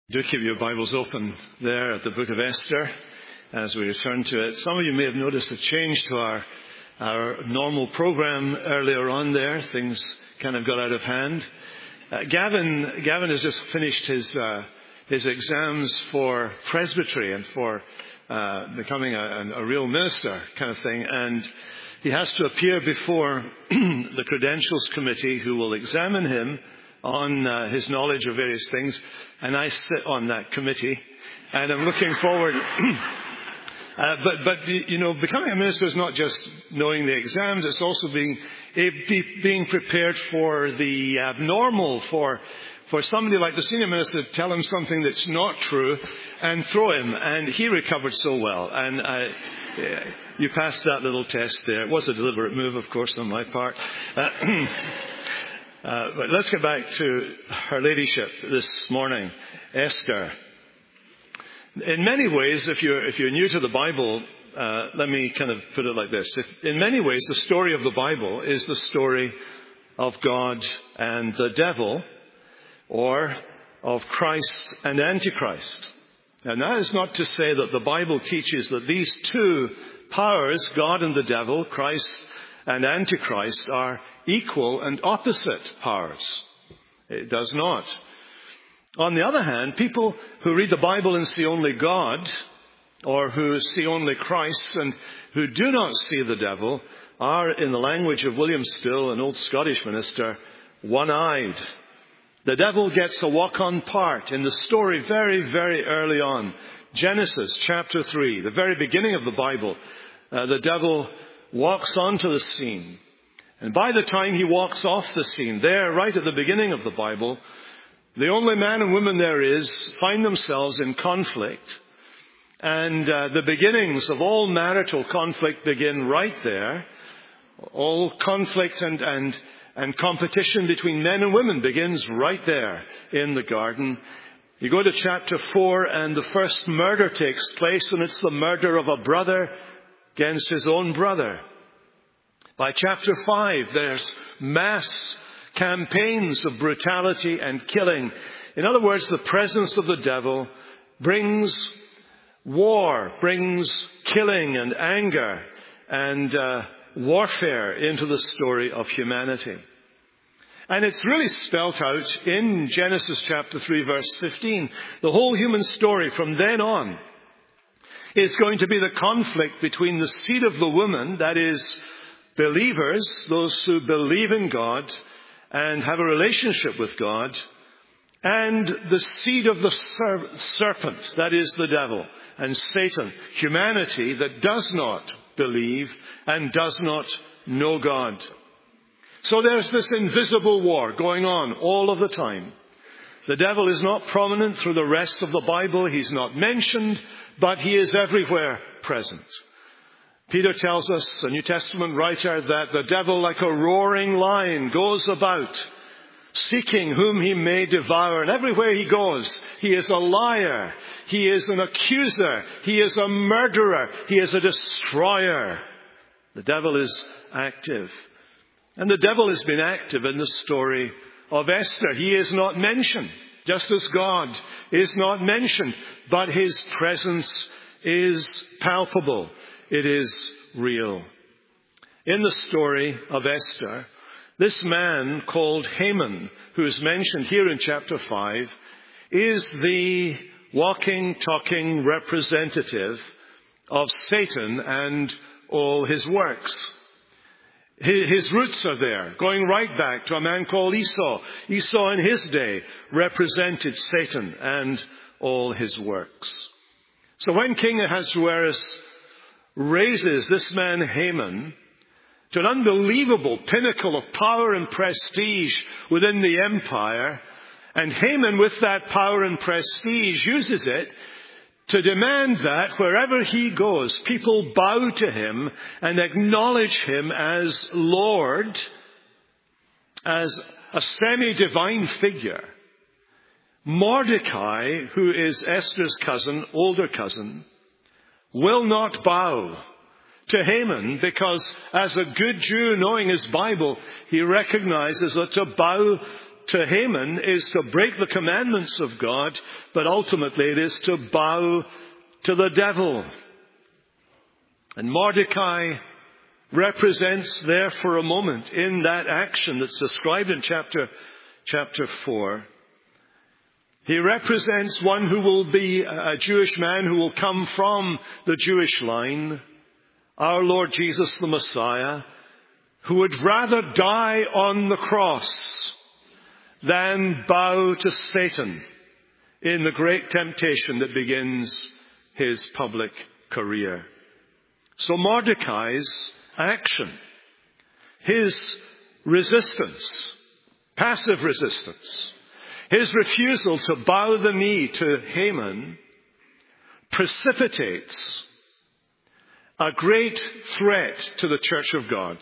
Do keep your Bibles open there at the book of Esther as we return to it. Some of you may have noticed a change to our normal program earlier on there. Things kind of got out of hand. Gavin has just finished his exams for presbytery and for becoming a real minister kind of thing. And he has to appear before the credentials committee who will examine him on his knowledge of various things, and I sit on that committee, and I'm looking forward. But you know, becoming a minister is not just knowing the exams; it's also being prepared for the abnormal, for somebody like the senior minister to tell him something that's not true and throw him. And he recovered so well, and you passed that little test there. It was a deliberate move, of course, on my part. But let's get back to her ladyship this morning, Esther. In many ways, if you're new to the Bible, let me kind of put it like this. In many ways, the story of the Bible is the story of God and the devil, or of Christ and Antichrist. And that is not to say that the Bible teaches that these two powers, God and the devil, Christ and Antichrist, are equal and opposite powers. It does not. On the other hand, people who read the Bible and see only God, or who see only Christ and who do not see the devil, are, in the language of William Still, an old Scottish minister, one-eyed. The devil gets a walk-on part in the story very, very early on. Genesis chapter 3, the very beginning of the Bible. The devil walks onto the scene. And by the time he walks off the scene, there, right at the beginning of the Bible, the only man and woman there is find themselves in conflict. And the beginnings of all marital conflict begin right there. All conflict and competition between men and women begins right there in the garden. You go to chapter 4 and the first murder takes place, and it's the murder of a brother against his own brother. By chapter 5, there's mass campaigns of brutality and killing. In other words, the presence of the devil brings war, brings killing and anger and warfare into the story of humanity. And it's really spelt out in Genesis chapter 3, verse 15. The whole human story from then on is going to be the conflict between the seed of the woman, that is, believers, those who believe in God and have a relationship with God, and the seed of the serpent, that is the devil and Satan, humanity that does not believe and does not know God. So there's this invisible war going on all of the time. The devil is not prominent through the rest of the Bible. He's not mentioned, but he is everywhere present. Peter tells us, a New Testament writer, that the devil, like a roaring lion, goes about seeking whom he may devour. And everywhere he goes, he is a liar. He is an accuser. He is a murderer. He is a destroyer. The devil is active. And the devil has been active in the story of Esther. He is not mentioned, just as God is not mentioned. But his presence is palpable. It is real. In the story of Esther, this man called Haman, who is mentioned here in chapter 5, is the walking, talking representative of Satan and all his works. His roots are there, going right back to a man called Esau. Esau in his day represented Satan and all his works. So when King Ahasuerus raises this man Haman to an unbelievable pinnacle of power and prestige within the empire, and Haman with that power and prestige uses it to demand that wherever he goes, people bow to him and acknowledge him as Lord, as a semi-divine figure. Mordecai, who is Esther's cousin, older cousin, will not bow to Haman because, as a good Jew knowing his Bible, he recognizes that to bow to Haman is to break the commandments of God, but ultimately it is to bow to the devil. And Mordecai represents there for a moment in that action that's described in chapter 4. He represents one who will be a Jewish man who will come from the Jewish line, our Lord Jesus the Messiah, who would rather die on the cross than bow to Satan in the great temptation that begins his public career. So Mordecai's action, his resistance, passive resistance, his refusal to bow the knee to Haman precipitates a great threat to the church of God.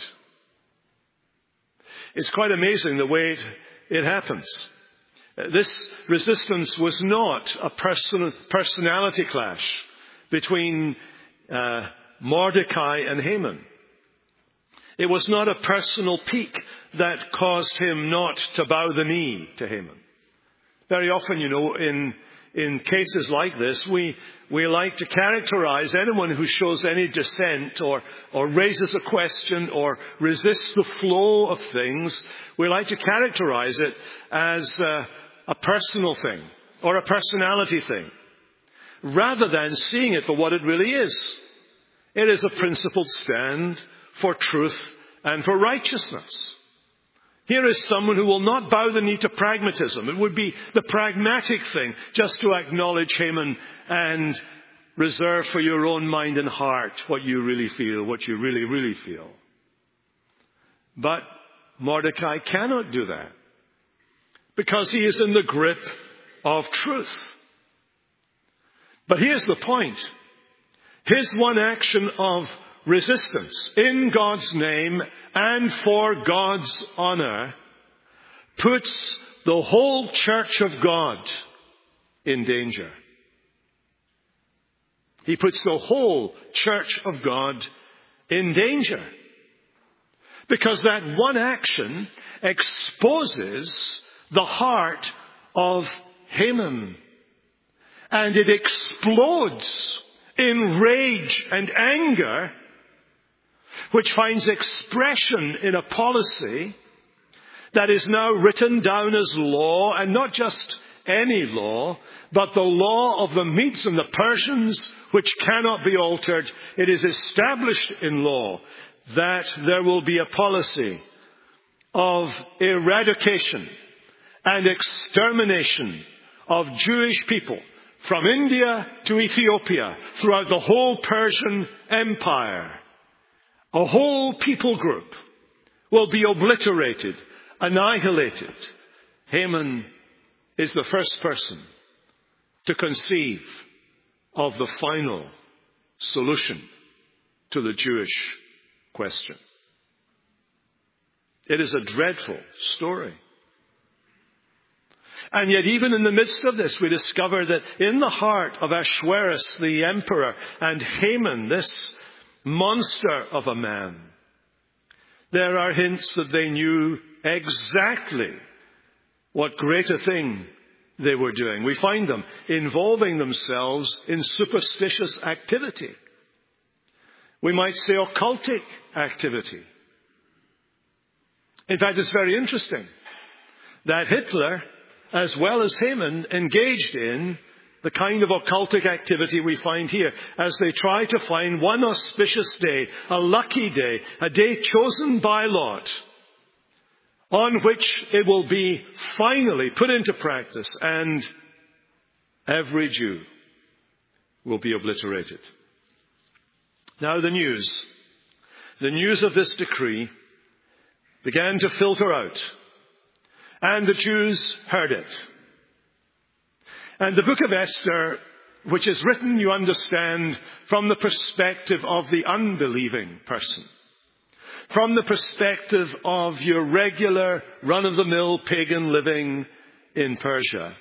It's quite amazing the way it happens. This resistance was not a personality clash between Mordecai and Haman. It was not a personal pique that caused him not to bow the knee to Haman. Very often, in cases like this, we like to characterize anyone who shows any dissent or raises a question or resists the flow of things. We like to characterize it as a personal thing or a personality thing, rather than seeing it for what it really is. It is a principled stand for truth and for righteousness. Here is someone who will not bow the knee to pragmatism. It would be the pragmatic thing just to acknowledge Haman and reserve for your own mind and heart what you really feel, what you really, really feel. But Mordecai cannot do that because he is in the grip of truth. But here's the point. His one action of resistance in God's name and for God's honor puts the whole church of God in danger. He puts the whole church of God in danger. Because that one action exposes the heart of Haman. And it explodes in rage and anger, which finds expression in a policy that is now written down as law, and not just any law, but the law of the Medes and the Persians, which cannot be altered. It is established in law that there will be a policy of eradication and extermination of Jewish people from India to Ethiopia, throughout the whole Persian Empire. A whole people group will be obliterated, annihilated. Haman is the first person to conceive of the final solution to the Jewish question. It is a dreadful story. And yet even in the midst of this, we discover that in the heart of Ahasuerus, the emperor, and Haman, this monster of a man, there are hints that they knew exactly what great a thing they were doing. We find them involving themselves in superstitious activity. We might say occultic activity. In fact, it's very interesting that Hitler, as well as Haman, engaged in the kind of occultic activity we find here, as they try to find one auspicious day, a lucky day, a day chosen by lot, on which it will be finally put into practice, and every Jew will be obliterated. Now the news of this decree began to filter out, and the Jews heard it. And the book of Esther, which is written, you understand, from the perspective of the unbelieving person, from the perspective of your regular, run-of-the-mill pagan living in Persia,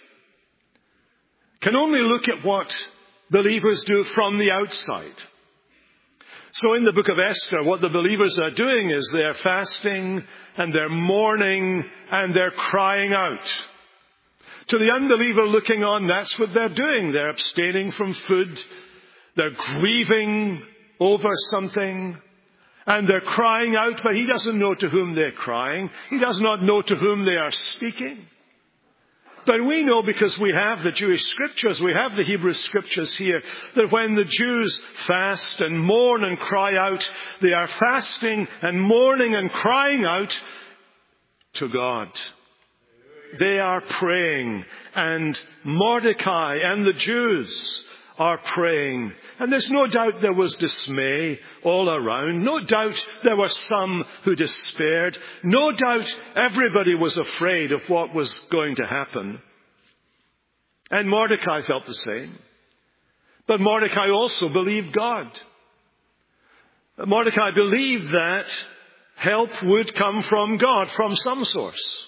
can only look at what believers do from the outside. So in the book of Esther, what the believers are doing is they're fasting and they're mourning and they're crying out. To the unbeliever looking on, that's what they're doing. They're abstaining from food. They're grieving over something. And they're crying out, but he doesn't know to whom they're crying. He does not know to whom they are speaking. But we know, because we have the Jewish scriptures, we have the Hebrew scriptures here, that when the Jews fast and mourn and cry out, they are fasting and mourning and crying out to God. They are praying, and Mordecai and the Jews are praying. And there's no doubt there was dismay all around. No doubt there were some who despaired. No doubt everybody was afraid of what was going to happen. And Mordecai felt the same. But Mordecai also believed God. Mordecai believed that help would come from God, from some source.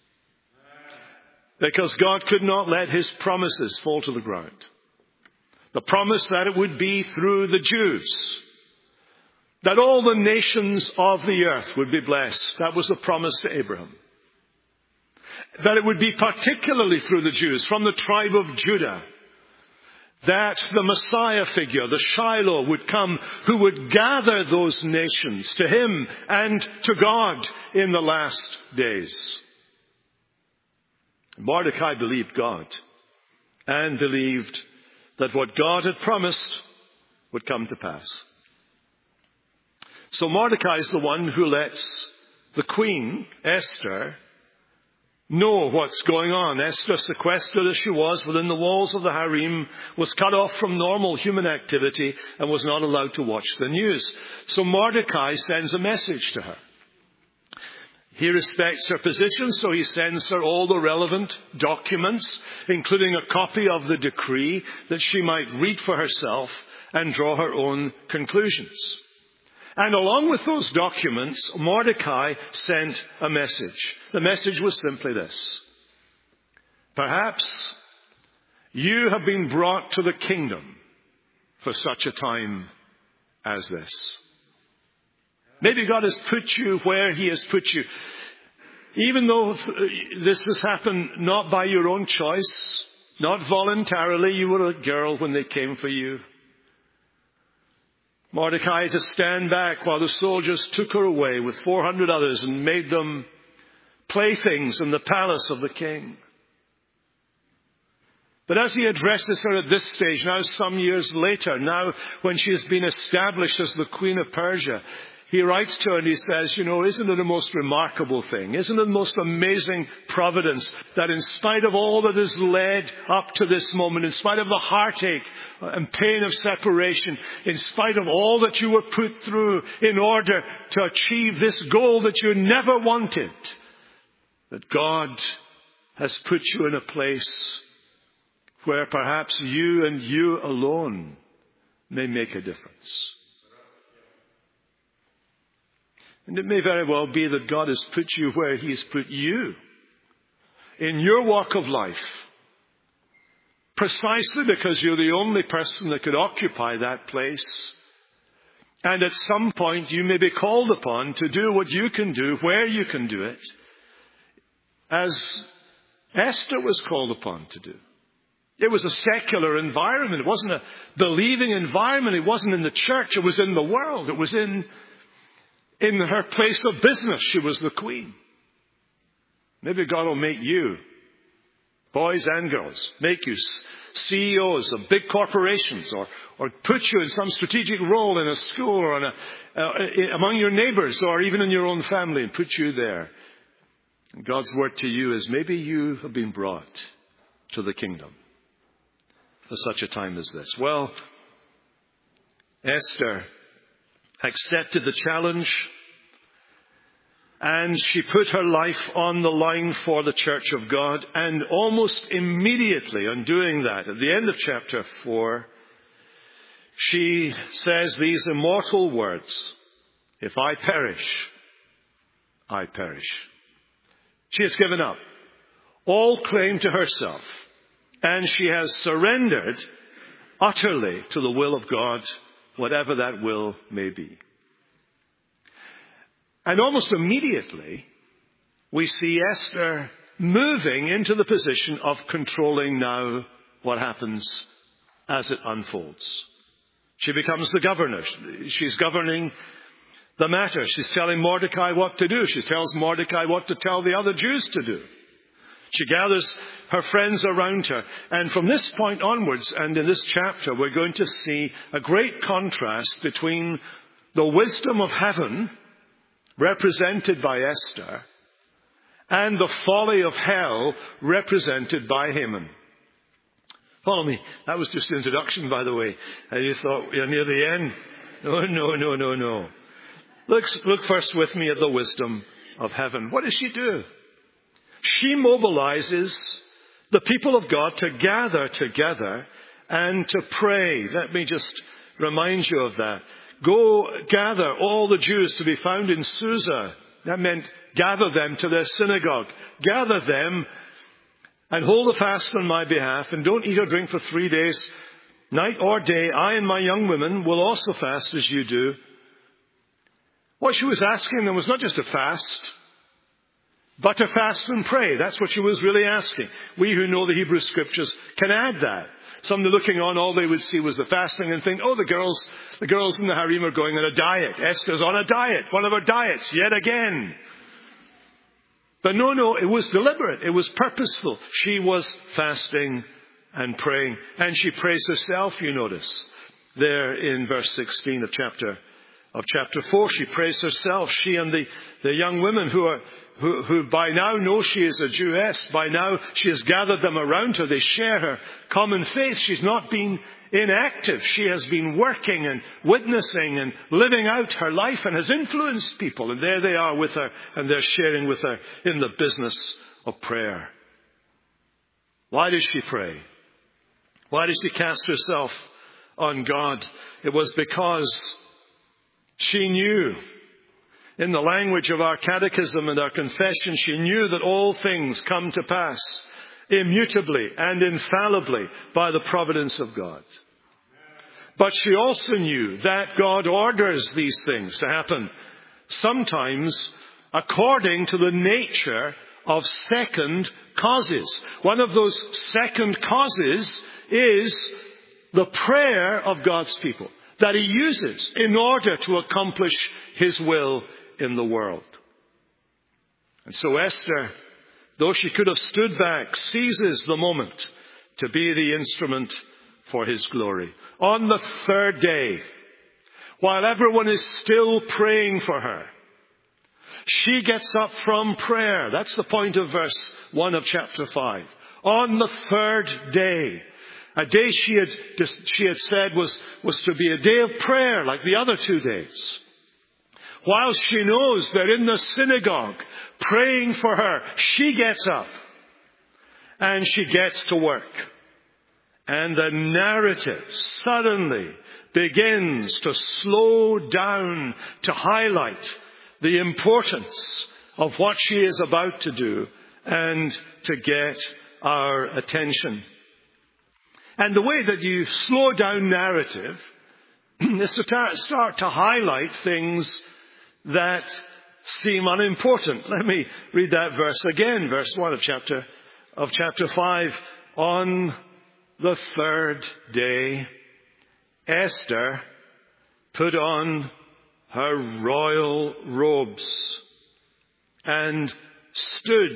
Because God could not let his promises fall to the ground. The promise that it would be through the Jews, that all the nations of the earth would be blessed. That was the promise to Abraham. That it would be particularly through the Jews, from the tribe of Judah, that the Messiah figure, the Shiloh, would come, who would gather those nations to him and to God in the last days. Mordecai believed God and believed that what God had promised would come to pass. So Mordecai is the one who lets the queen, Esther, know what's going on. Esther, sequestered as she was within the walls of the harem, was cut off from normal human activity and was not allowed to watch the news. So Mordecai sends a message to her. He respects her position, so he sends her all the relevant documents, including a copy of the decree, that she might read for herself and draw her own conclusions. And along with those documents, Mordecai sent a message. The message was simply this: perhaps you have been brought to the kingdom for such a time as this. Maybe God has put you where he has put you. Even though this has happened not by your own choice, not voluntarily, you were a girl when they came for you. Mordecai had to stand back while the soldiers took her away with 400 others and made them playthings in the palace of the king. But as he addresses her at this stage, now some years later, now when she has been established as the Queen of Persia, he writes to her and he says, isn't it a most remarkable thing? Isn't it the most amazing providence that in spite of all that has led up to this moment, in spite of the heartache and pain of separation, in spite of all that you were put through in order to achieve this goal that you never wanted, that God has put you in a place where perhaps you and you alone may make a difference. And it may very well be that God has put you where he has put you in your walk of life, precisely because you're the only person that could occupy that place. And at some point you may be called upon to do what you can do, where you can do it, as Esther was called upon to do. It was a secular environment. It wasn't a believing environment. It wasn't in the church. It was in the world. It was in her place of business. She was the queen. Maybe God will make you, boys and girls, make you CEOs of big corporations, or put you in some strategic role in a school or among your neighbors, or even in your own family, and put you there. And God's word to you is, maybe you have been brought to the kingdom for such a time as this. Well, Esther accepted the challenge, and she put her life on the line for the church of God. And almost immediately on doing that, at the end of chapter 4, she says these immortal words: if I perish, I perish. She has given up all claim to herself, and she has surrendered utterly to the will of God whatever that will may be. And almost immediately, we see Esther moving into the position of controlling now what happens as it unfolds. She becomes the governor. She's governing the matter. She's telling Mordecai what to do. She tells Mordecai what to tell the other Jews to do. She gathers her friends around her. And from this point onwards, and in this chapter, we're going to see a great contrast between the wisdom of heaven, represented by Esther, and the folly of hell, represented by Haman. Follow me. That was just the introduction, by the way. And you thought, you're near the end. No. Look first with me at the wisdom of heaven. What does she do? She mobilizes the people of God to gather together and to pray. Let me just remind you of that. Go gather all the Jews to be found in Susa. That meant gather them to their synagogue. Gather them and hold a fast on my behalf, and don't eat or drink for 3 days, night or day. I and my young women will also fast as you do. What she was asking them was not just a fast, but to fast and pray. That's what she was really asking. We who know the Hebrew Scriptures can add that. Some looking on, all they would see was the fasting and think, oh, the girls in the harem are going on a diet. Esther's on a diet, one of her diets, yet again. But no, it was deliberate. It was purposeful. She was fasting and praying. And she prays herself, you notice. There in verse 16 of chapter 4, she prays herself. She and the young women who by now know she is a Jewess. By now she has gathered them around her. They share her common faith. She's not been inactive. She has been working and witnessing and living out her life and has influenced people. And there they are with her, and they're sharing with her in the business of prayer. Why does she pray? Why does she cast herself on God? It was because she knew, in the language of our catechism and our confession, she knew that all things come to pass immutably and infallibly by the providence of God. But she also knew that God orders these things to happen, sometimes according to the nature of second causes. One of those second causes is the prayer of God's people that He uses in order to accomplish His will in the world. And so Esther, though she could have stood back, seizes the moment to be the instrument for His glory. On the third day, while everyone is still praying for her, she gets up from prayer. That's the point of verse 1 of chapter 5. On the third day, a day she had said was to be a day of prayer like the other 2 days. While she knows they're in the synagogue praying for her, she gets up and she gets to work. And the narrative suddenly begins to slow down, to highlight the importance of what she is about to do and to get our attention. And the way that you slow down narrative is to start to highlight things that seem unimportant. Let me read that verse again, verse 1 of chapter 5. On the third day, Esther put on her royal robes and stood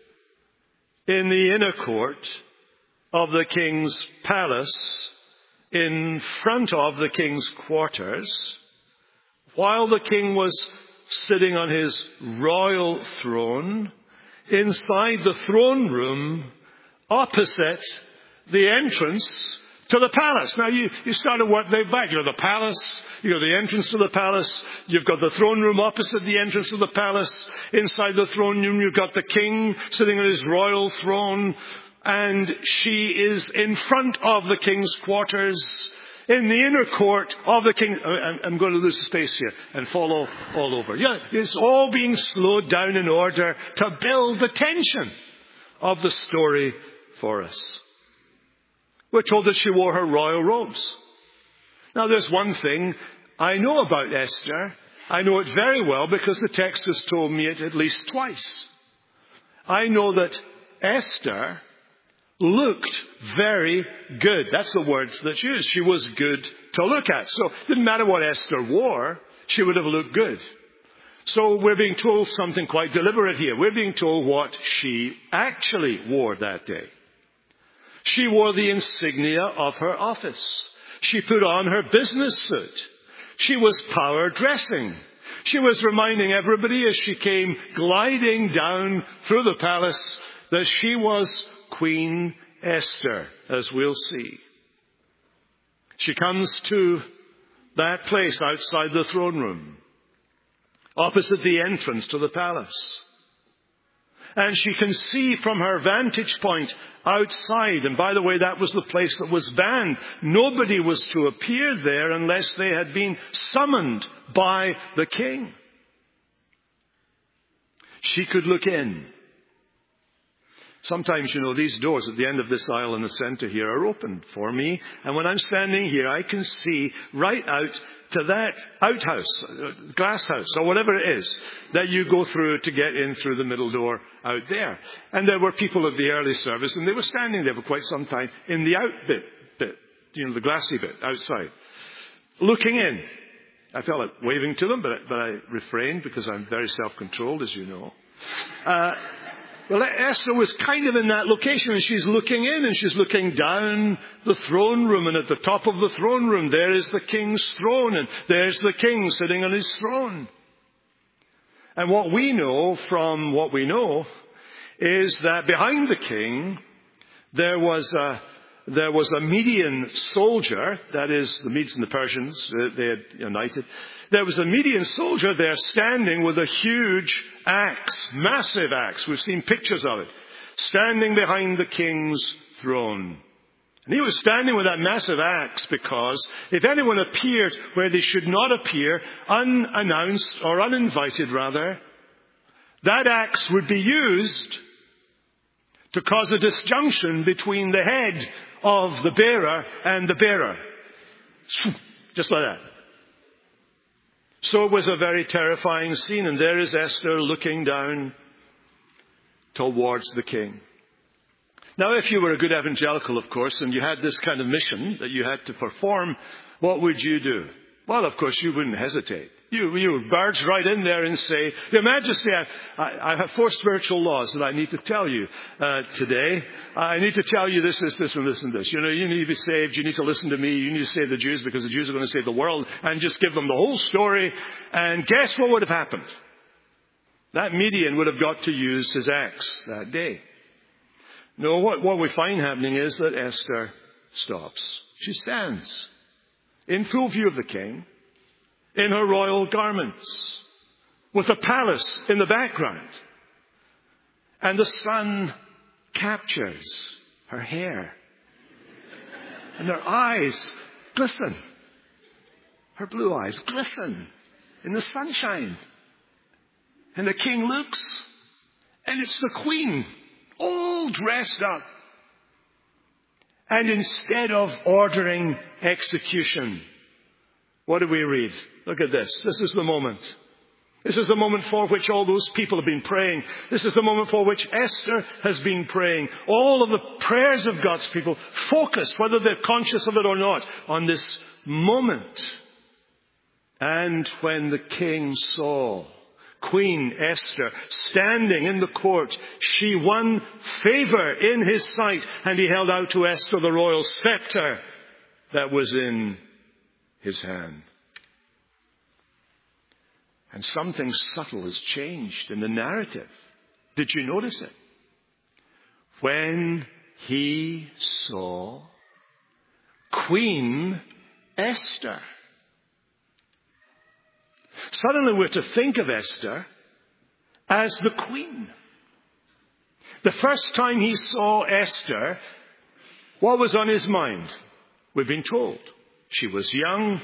in the inner court of the king's palace in front of the king's quarters, while the king was sitting on his royal throne inside the throne room opposite the entrance to the palace. Now you start to work that back. You know, the palace, you know, the entrance to the palace. You've got the throne room opposite the entrance to the palace. Inside the throne room, you've got the king sitting on his royal throne. And she is in front of the king's quarters in the inner court of the king. I'm going to lose the space here and follow all over. Yeah, it's all being slowed down in order to build the tension of the story for us. We're told that she wore her royal robes. Now, there's one thing I know about Esther. I know it very well because the text has told me it at least twice. I know that Esther looked very good. That's the words that's used. She was good to look at. So it didn't matter what Esther wore, she would have looked good. So we're being told something quite deliberate here. We're being told what she actually wore that day. She wore the insignia of her office. She put on her business suit. She was power dressing. She was reminding everybody as she came gliding down through the palace that she was Queen Esther, as we'll see. She comes to that place outside the throne room, opposite the entrance to the palace. And she can see from her vantage point outside. And by the way, that was the place that was banned. Nobody was to appear there unless they had been summoned by the king. She could look in. Sometimes, these doors at the end of this aisle in the center here are open for me. And when I'm standing here, I can see right out to that outhouse, glass house, or whatever it is, that you go through to get in through the middle door out there. And there were people of the early service, and they were standing there for quite some time in the out bit, the glassy bit outside, looking in. I felt like waving to them, but I refrained because I'm very self-controlled, as you know. Well, Esther was kind of in that location, and she's looking in, and she's looking down the throne room, and at the top of the throne room, there is the king's throne, and there's the king sitting on his throne. And what we know from what we know is that behind the king, there was a Median soldier, that is, the Medes and the Persians, they had united. There was a Median soldier there standing with a huge axe, massive axe. We've seen pictures of it, standing behind the king's throne. And he was standing with that massive axe because if anyone appeared where they should not appear, unannounced or uninvited rather, that axe would be used to cause a disjunction between the head of the bearer and the bearer. Just like that. So it was a very terrifying scene, and there is Esther looking down towards the king. Now, if you were a good evangelical, of course, and you had this kind of mission that you had to perform, what would you do? Well, of course, you wouldn't hesitate. You would barge right in there and say, Your Majesty, I have 4 spiritual laws that I need to tell you today. I need to tell you this, and this, and this. You need to be saved. You need to listen to me. You need to save the Jews because the Jews are going to save the world, and just give them the whole story. And guess what would have happened? That Median would have got to use his axe that day. No, what we find happening is that Esther stops. She stands in full view of the king, in her royal garments, with a palace in the background. And the sun captures her hair. And her eyes glisten. Her blue eyes glisten in the sunshine. And the king looks, and it's the queen, all dressed up. And instead of ordering execution, what do we read? Look at this. This is the moment. This is the moment for which all those people have been praying. This is the moment for which Esther has been praying. All of the prayers of God's people focused, whether they're conscious of it or not, on this moment. And when the king saw Queen Esther standing in the court, she won favor in his sight, and he held out to Esther the royal scepter that was in his hand. And something subtle has changed in the narrative. Did you notice it? When he saw Queen Esther. Suddenly we're to think of Esther as the queen. The first time he saw Esther, what was on his mind? We've been told. She was young.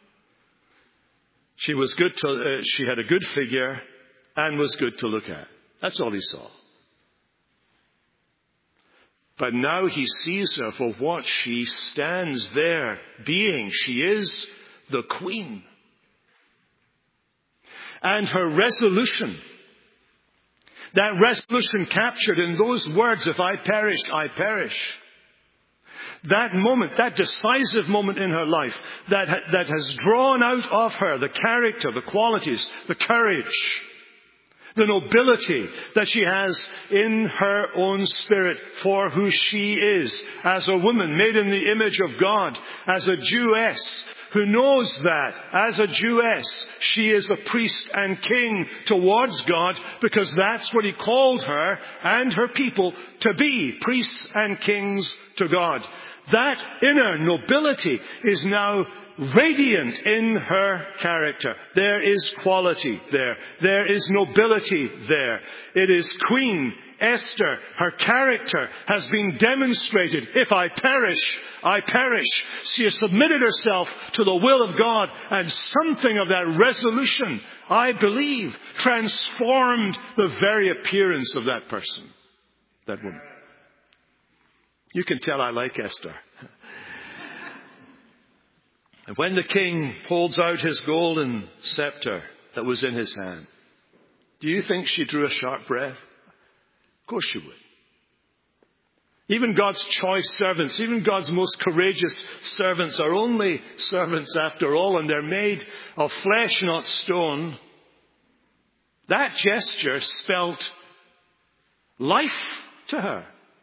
She was good she had a good figure and was good to look at. That's all he saw. But now he sees her for what she stands there being. She is the queen. And her resolution, that resolution captured in those words, if I perish, I perish. That moment, that decisive moment in her life that has drawn out of her the character, the qualities, the courage, the nobility that she has in her own spirit for who she is as a woman made in the image of God, as a Jewess who knows that as a Jewess she is a priest and king towards God because that's what he called her and her people to be, priests and kings to God. That inner nobility is now radiant in her character. There is quality there. There is nobility there. It is Queen Esther. Her character has been demonstrated. If I perish, I perish. She has submitted herself to the will of God, and something of that resolution, I believe, transformed the very appearance of that person, that woman. You can tell I like Esther. And when the king holds out his golden scepter that was in his hand, do you think she drew a sharp breath? Of course she would. Even God's choice servants, even God's most courageous servants are only servants after all, and they're made of flesh, not stone. That gesture spelt life to her.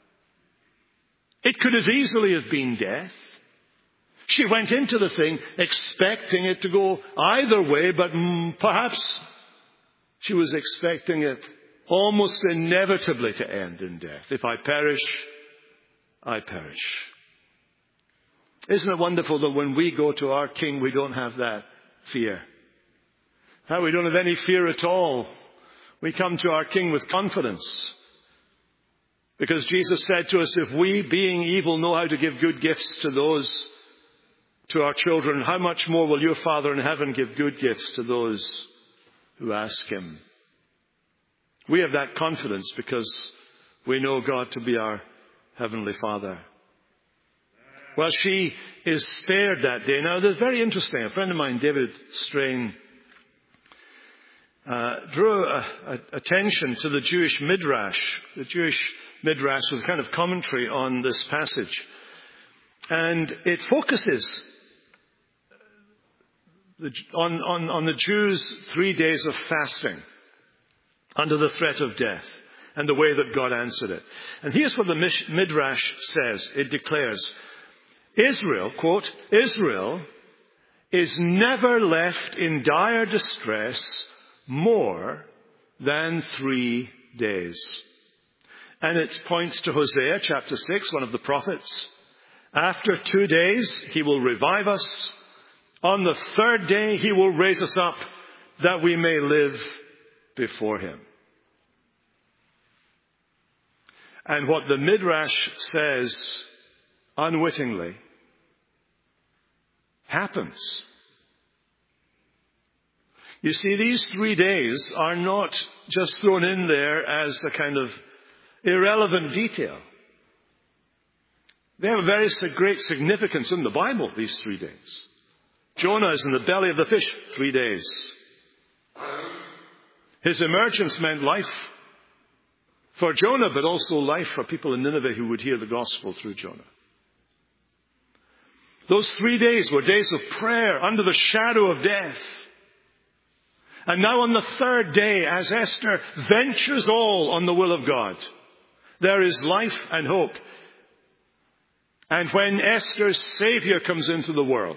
It could as easily have been death. She went into the thing expecting it to go either way, but perhaps she was expecting it almost inevitably to end in death. If I perish, I perish. Isn't it wonderful that when we go to our King, we don't have that fear? How we don't have any fear at all. We come to our King with confidence. Because Jesus said to us, if we, being evil, know how to give good gifts to our children, how much more will your Father in heaven give good gifts to those who ask him? We have that confidence because we know God to be our Heavenly Father. Well, she is spared that day. Now, that's very interesting. A friend of mine, David Strain, drew attention to the Jewish Midrash. The Jewish Midrash was a kind of commentary on this passage. And it focuses on the Jews' 3 days of fasting under the threat of death and the way that God answered it. And here's what the Midrash says. It declares, Israel, quote, Israel is never left in dire distress more than 3 days. And it points to Hosea chapter 6, one of the prophets. After 2 days, he will revive us. On the third day, he will raise us up that we may live before him. And what the Midrash says unwittingly happens. You see, these 3 days are not just thrown in there as a kind of irrelevant detail. They have a very great significance in the Bible, these 3 days. Jonah is in the belly of the fish 3 days. His emergence meant life for Jonah, but also life for people in Nineveh who would hear the gospel through Jonah. Those 3 days were days of prayer under the shadow of death. And now on the third day, as Esther ventures all on the will of God, there is life and hope. And when Esther's Savior comes into the world,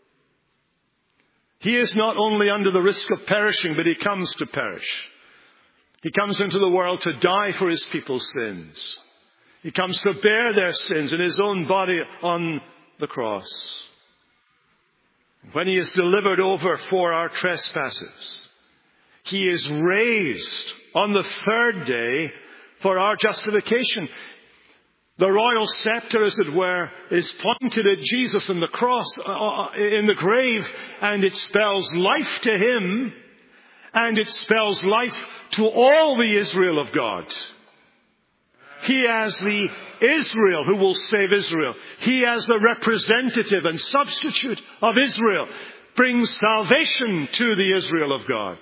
he is not only under the risk of perishing, but he comes to perish. He comes into the world to die for his people's sins. He comes to bear their sins in his own body on the cross. When he is delivered over for our trespasses, he is raised on the third day for our justification. The royal scepter, as it were, is pointed at Jesus on the cross, in the grave, and it spells life to him, and it spells life to all the Israel of God. He, as the Israel who will save Israel. He, as the representative and substitute of Israel, brings salvation to the Israel of God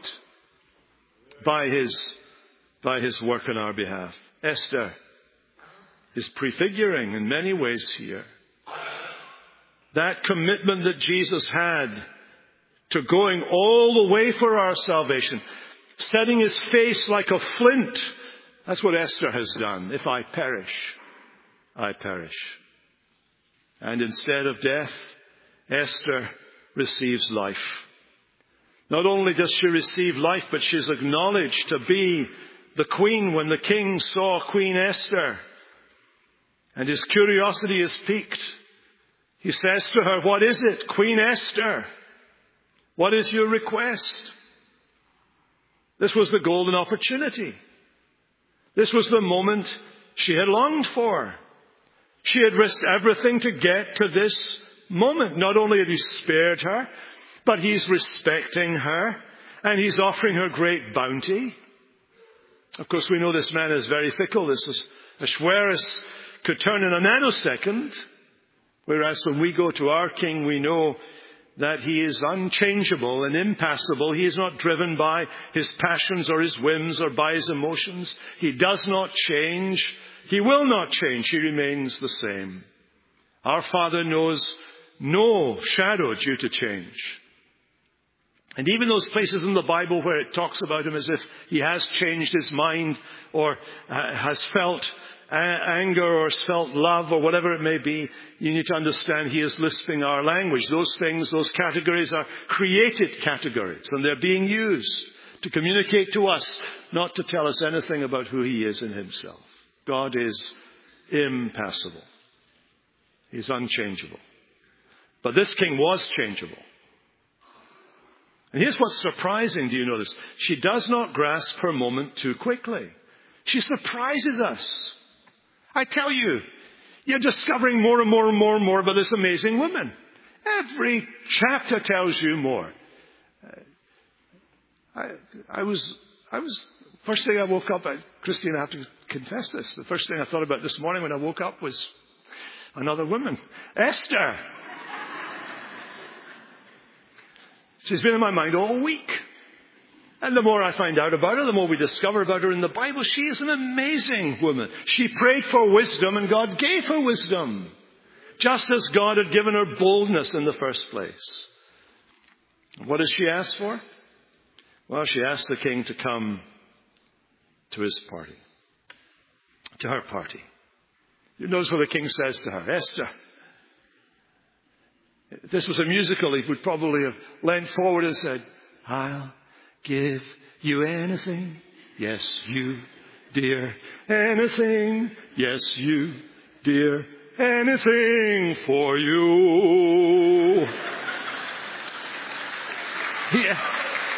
by his work on our behalf. Esther is prefiguring in many ways here that commitment that Jesus had to going all the way for our salvation, setting his face like a flint. That's what Esther has done. If I perish, I perish. And instead of death, Esther receives life. Not only does she receive life, but she's acknowledged to be the queen when the king saw Queen Esther. And his curiosity is piqued. He says to her, "What is it, Queen Esther? What is your request?" This was the golden opportunity. This was the moment she had longed for. She had risked everything to get to this moment. Not only had he spared her, but he's respecting her and he's offering her great bounty. Of course, we know this man is very fickle. This is Ahasuerus could turn in a nanosecond. Whereas when we go to our king, we know that he is unchangeable and impassible. He is not driven by his passions or his whims or by his emotions. He does not change. He will not change. He remains the same. Our Father knows no shadow due to change. And even those places in the Bible where it talks about him as if he has changed his mind or has felt anger or felt love or whatever it may be, you need to understand he is lisping our language. Those things, those categories are created categories, and they're being used to communicate to us, not to tell us anything about who he is in himself. God is impassible. He's unchangeable. But this king was changeable. And here's what's surprising, do you notice? She does not grasp her moment too quickly. She surprises us. I tell you, you're discovering more and more and more and more about this amazing woman. Every chapter tells you more. I was first thing I woke up, Christine, I have to confess this. The first thing I thought about this morning when I woke up was another woman, Esther. She's been in my mind all week. And the more I find out about her, the more we discover about her in the Bible. She is an amazing woman. She prayed for wisdom and God gave her wisdom. Just as God had given her boldness in the first place. What does she ask for? Well, she asked the king to come to his party. To her party. You notice what the king says to her. Esther. If this was a musical, he would probably have leaned forward and said, "I'll give you anything, yes, you, dear, anything, yes, you, dear, anything for you." Yeah.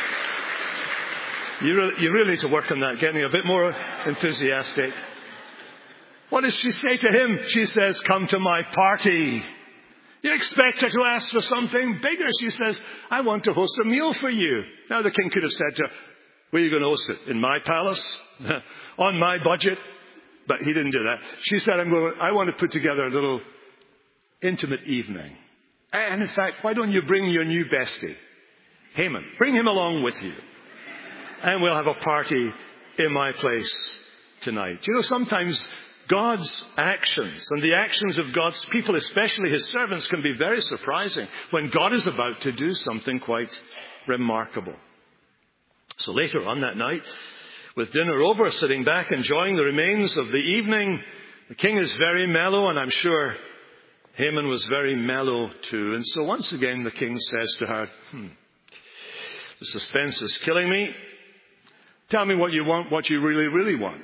You really need to work on that, getting a bit more enthusiastic. What does she say to him? She says, "Come to my party." You expect her to ask for something bigger. She says, "I want to host a meal for you." Now the king could have said to her, "Where are you going to host it? In my palace? On my budget?" But he didn't do that. She said, I want to put together a little intimate evening. And in fact, why don't you bring your new bestie, Haman? Bring him along with you. And we'll have a party in my place tonight. You know, sometimes God's actions and the actions of God's people, especially his servants, can be very surprising when God is about to do something quite remarkable. So later on that night, with dinner over, sitting back enjoying the remains of the evening, the king is very mellow, and I'm sure Haman was very mellow too. And so once again the king says to her, "The suspense is killing me. Tell me what you want, what you really, really want.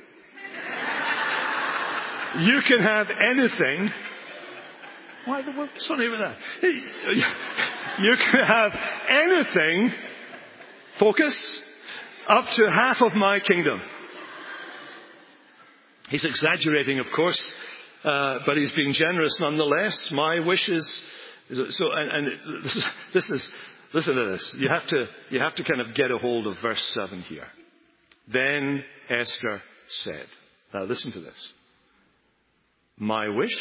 You can have anything." What's funny with that? You can have anything, focus, up to half of my kingdom. He's exaggerating, of course, but he's being generous nonetheless. My wish is so, and this is, listen to this. You have to kind of get a hold of verse 7 here. Then Esther said. Now listen to this. my wish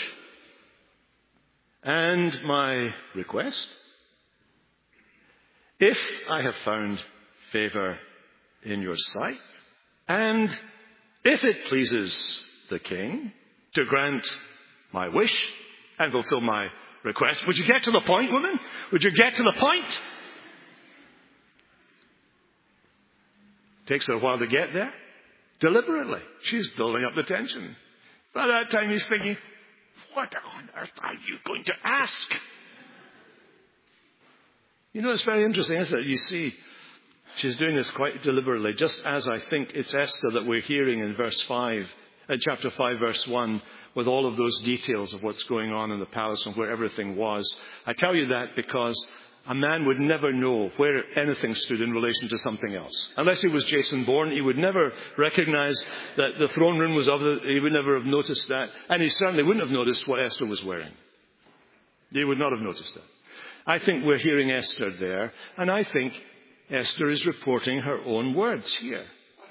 and my request? If I have found favor in your sight, and if it pleases the king to grant my wish and fulfill my request. Would you get to the point, woman? Would you get to the point? Takes her a while to get there. Deliberately. She's building up the tension. By that time he's thinking, what on earth are you going to ask? You know, it's very interesting, isn't it? You see, she's doing this quite deliberately, just as I think it's Esther that we're hearing in chapter 5, verse 1, with all of those details of what's going on in the palace and where everything was. I tell you that because a man would never know where anything stood in relation to something else. Unless he was Jason Bourne, he would never recognize that the throne room was he would never have noticed that. And he certainly wouldn't have noticed what Esther was wearing. He would not have noticed that. I think we're hearing Esther there, and I think Esther is reporting her own words here.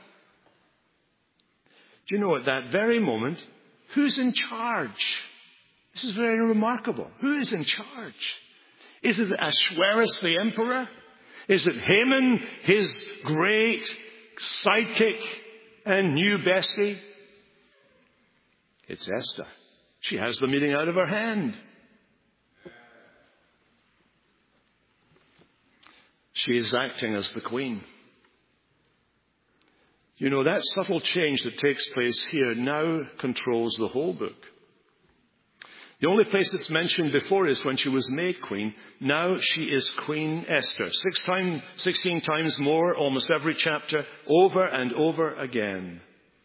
Do you know, at that very moment, who's in charge? This is very remarkable. Who is in charge? Is it Ahasuerus the emperor? Is it Haman, his great sidekick and new bestie? It's Esther. She has the meeting out of her hand. She is acting as the queen. You know, that subtle change that takes place here now controls the whole book. The only place it's mentioned before is when she was made queen. Now she is Queen Esther. 16 times more, almost every chapter, over and over again.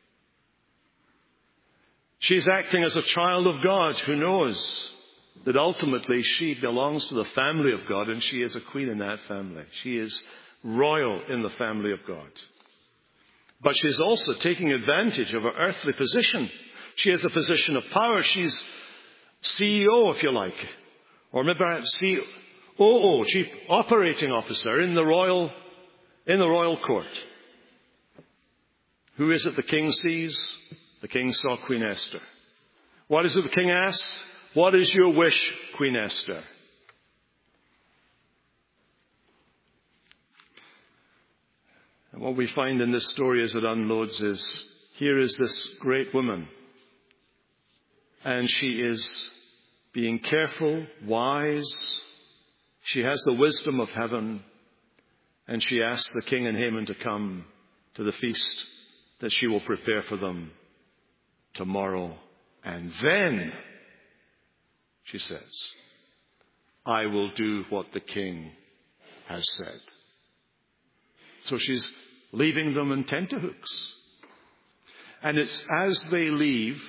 She's acting as a child of God who knows that ultimately she belongs to the family of God, and she is a queen in that family. She is royal in the family of God. But she's also taking advantage of her earthly position. She has a position of power. She's CEO, if you like, or maybe perhaps COO, Chief Operating Officer in the royal court. Who is it the king sees? The king saw Queen Esther. What is it the king asked? What is your wish, Queen Esther? And what we find in this story as it unloads is, here is this great woman. And she is being careful, wise. She has the wisdom of heaven. And she asks the king and Haman to come to the feast that she will prepare for them tomorrow. And then, she says, I will do what the king has said. So she's leaving them in tenterhooks. And it's as they leave,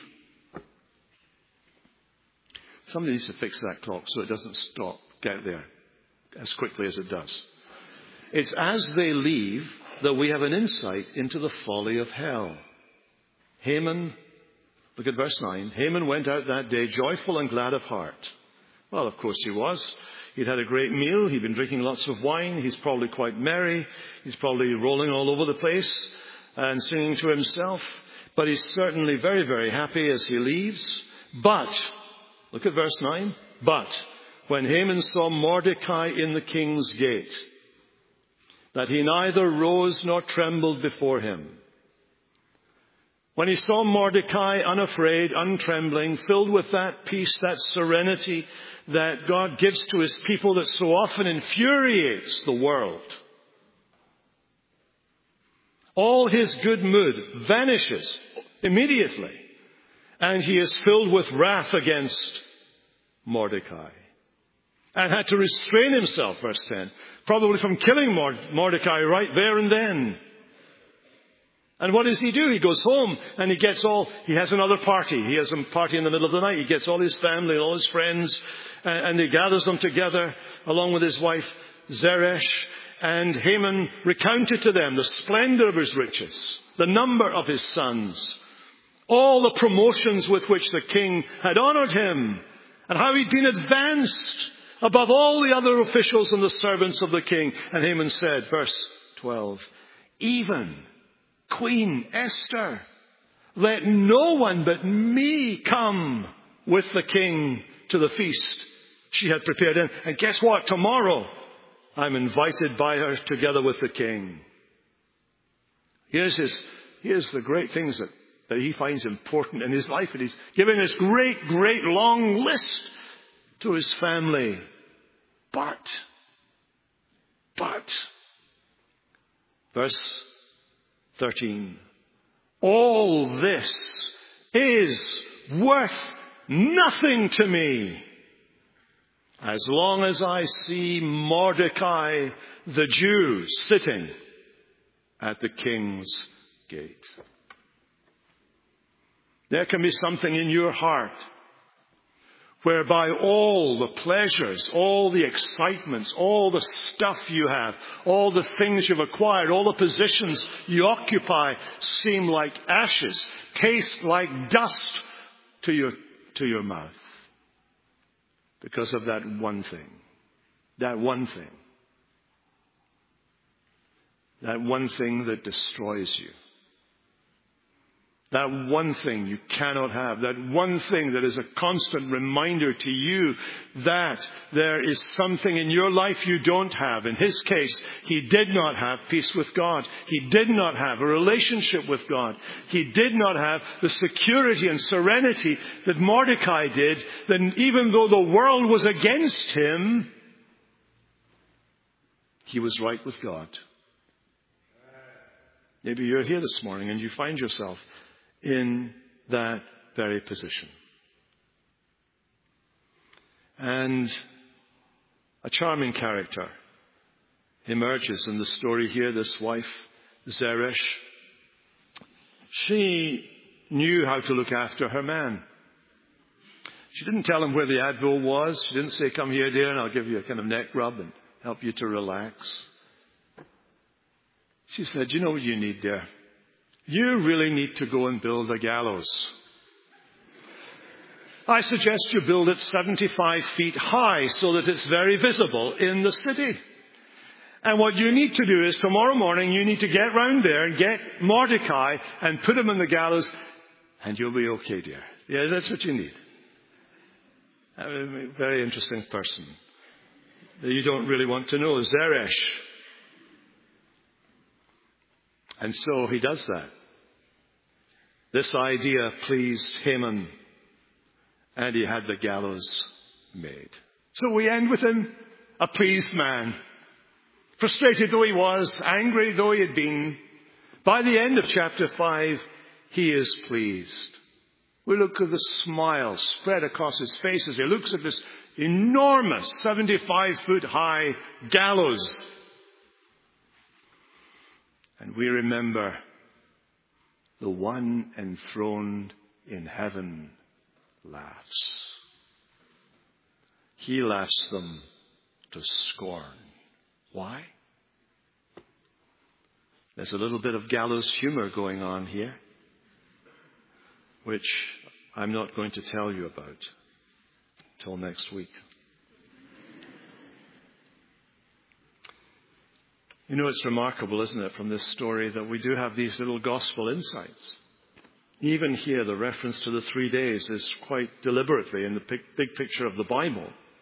somebody needs to fix that clock so it doesn't get there as quickly as it does. It's as they leave that we have an insight into the folly of hell. Haman, look at verse 9. Haman went out that day joyful and glad of heart. Well, of course he was. He'd had a great meal. He'd been drinking lots of wine. He's probably quite merry. He's probably rolling all over the place and singing to himself. But he's certainly very, very happy as he leaves. But, look at verse 9. But, when Haman saw Mordecai in the king's gate, that he neither rose nor trembled before him. When he saw Mordecai unafraid, untrembling, filled with that peace, that serenity that God gives to his people that so often infuriates the world, all his good mood vanishes immediately, and he is filled with wrath against Mordecai and had to restrain himself, verse 10, probably from killing Mordecai right there and then. And what does he do? He goes home and he has another party. He has a party in the middle of the night. He gets all his family and all his friends and he gathers them together along with his wife Zeresh. And Haman recounted to them the splendor of his riches, the number of his sons, all the promotions with which the king had honored him, and how he'd been advanced above all the other officials and the servants of the king. And Haman said, verse 12, even Queen Esther, let no one but me come with the king to the feast she had prepared. And guess what? Tomorrow I'm invited by her together with the king. Here's the great things that he finds important in his life. And he's given this great, great long list to his family. But, verse 13, all this is worth nothing to me as long as I see Mordecai the Jew sitting at the king's gate. There can be something in your heart whereby all the pleasures, all the excitements, all the stuff you have, all the things you've acquired, all the positions you occupy seem like ashes, taste like dust to your mouth. Because of that one thing. That one thing. That one thing that destroys you. That one thing you cannot have. That one thing that is a constant reminder to you that there is something in your life you don't have. In his case, he did not have peace with God. He did not have a relationship with God. He did not have the security and serenity that Mordecai did. Then even though the world was against him, he was right with God. Maybe you're here this morning and you find yourself in that very position. And a charming character emerges in the story here, this wife, Zeresh. She knew how to look after her man. She didn't tell him where the Advil was. She didn't say, come here, dear, and I'll give you a kind of neck rub and help you to relax. She said, you know what you need, dear? You really need to go and build a gallows. I suggest you build it 75 feet high so that it's very visible in the city. And what you need to do is tomorrow morning you need to get round there and get Mordecai and put him in the gallows and you'll be okay, dear. Yeah, that's what you need. A very interesting person that you don't really want to know, Zeresh. And so he does that. This idea pleased Haman, and he had the gallows made. So we end with him, a pleased man. Frustrated though he was, angry though he had been, by the end of chapter 5, he is pleased. We look at the smile spread across his face as he looks at this enormous 75-foot high gallows. And we remember the one enthroned in heaven laughs. He laughs them to scorn. Why? There's a little bit of gallows humor going on here, which I'm not going to tell you about till next week. You know, it's remarkable, isn't it, from this story that we do have these little gospel insights. Even here, the reference to the 3 days is quite deliberately in the big picture of the Bible.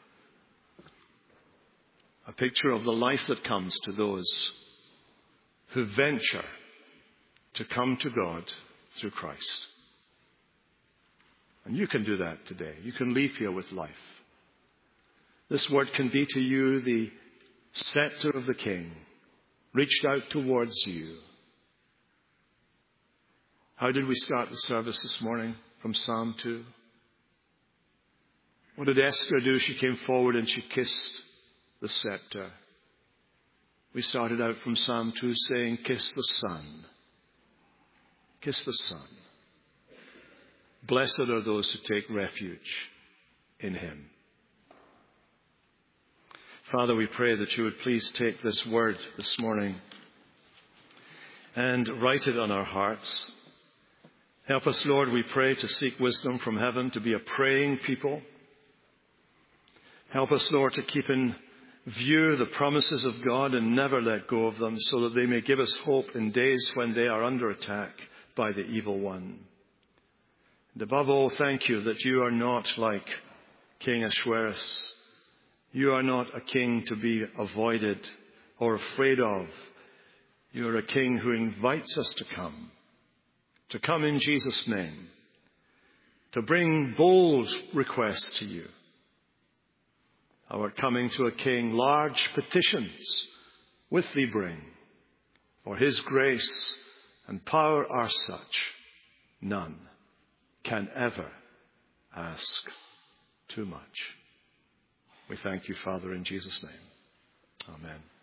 A picture of the life that comes to those who venture to come to God through Christ. And you can do that today. You can leave here with life. This word can be to you the scepter of the King, reached out towards you. How did we start the service this morning from Psalm 2? What did Esther do? She came forward and she kissed the scepter. We started out from Psalm 2 saying, kiss the Son. Kiss the Son. Blessed are those who take refuge in Him. Father, we pray that you would please take this word this morning and write it on our hearts. Help us, Lord, we pray, to seek wisdom from heaven, to be a praying people. Help us, Lord, to keep in view the promises of God and never let go of them, so that they may give us hope in days when they are under attack by the evil one. And above all, thank you that you are not like King Ahasuerus. You are not a king to be avoided or afraid of. You are a king who invites us to come in Jesus' name, to bring bold requests to you. Our coming to a king, large petitions with thee bring, for his grace and power are such, none can ever ask too much. We thank you, Father, in Jesus' name. Amen.